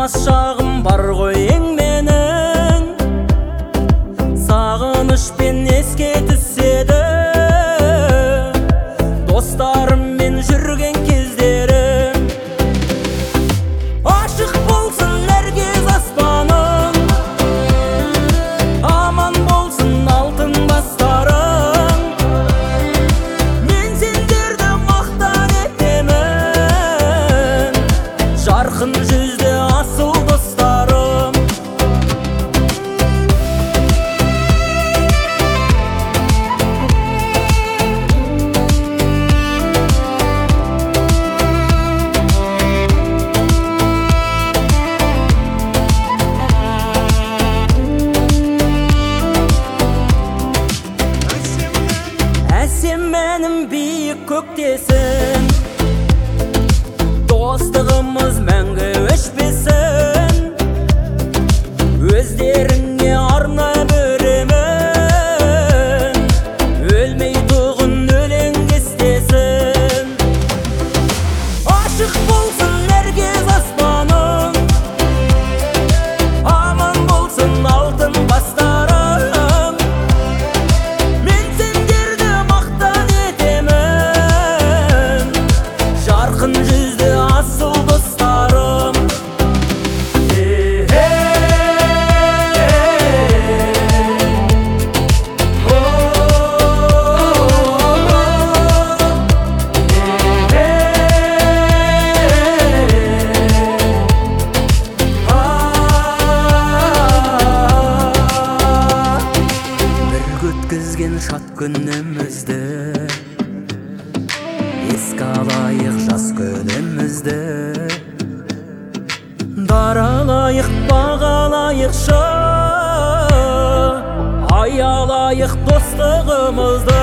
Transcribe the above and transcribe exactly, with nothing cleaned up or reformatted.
жас шағым бар ғой ең менің, сағынышпен еске түседі достарыммен жүрген кездерім. Ашық болсын әркез аспаның, аман болсын алтын бастарың. Мен сендерді мақтан етемін, жарқын жүзді асыл достарым. Әсем мәнім биік көктесін, достығымыз мәңгі өшпесін. Өздеріңе арнап өремін, өлмей тұғын өлең кестесін. Ашық болсын әркез аспаның, аман болсын алтын бастарың. Мен сендерді мақтан етемін, жарқын жүзді асыл достарым. Бірге өткізген шат күнімізді еске алайық жас күнімізді. Даралайық, бағалайықшы, аялайық достығымызды.